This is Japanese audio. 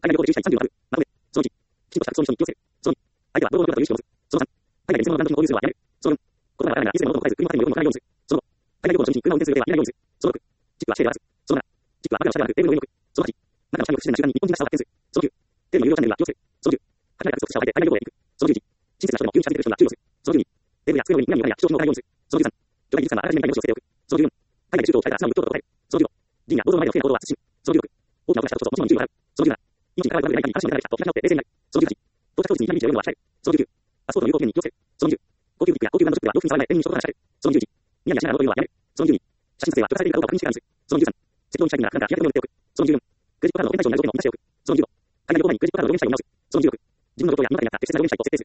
海外旅行で11社に36学部。その1、きちんとした服装に人に気をつける。その2、相手は堂々という意識を持つ。その3、海外で偽物のブランド品を購入するのはやめる。その4、言葉が荒いならいつでも喉を抱えず、車の中でも用意も行わないようにする。その5、海外旅行の初日に車を運転する上では入れないようにする。その6、チップは指定で渡す。その7、チップは枕の下ではなくテーブルの上に置く。その8、中の下着を不自然な習慣に日本人らしさを発見する。その9、テレビの有料チャンネルは気をつける。その10、初めて靴をした上で海外旅行へ行く。その11、親切な人でも急に近づいてくる人には注意をする。その12、テーブルや机の上にむやみや貴重品を置かないようにする。その13、巨大技術があらかじめ見たい文字を捨てておく。その14、海外で宗教を伝えたら素直に言ったことを答える。その15、人や行動の前での不正な行動は慎む。その16、大きな音がしたとこそもちろん注意を払う。その17、命に関わるトラブルで何かに関心を持たない人と開き直って冷静になる。その18、到着当日に2日にを控える。その19、パスポートの有効期限に気をつける。その20、高級服や高級ブランドショップは洋服に触らないペンに所得が仕掛ける。その21、ニヤニヤしながら物を言うのはやめる。その22、写真撮影は許されているかどうかを確認してからにする。その23、適当にしたい人には普段から日焼け止めを塗っておく。その24、クレジットカードの保険対象になる条件を満たしておく。その25、海外旅行前にクレジットカードのログインしたいを見直す。その26、自分の旅行や今からになった適切なログインしたいと設定する。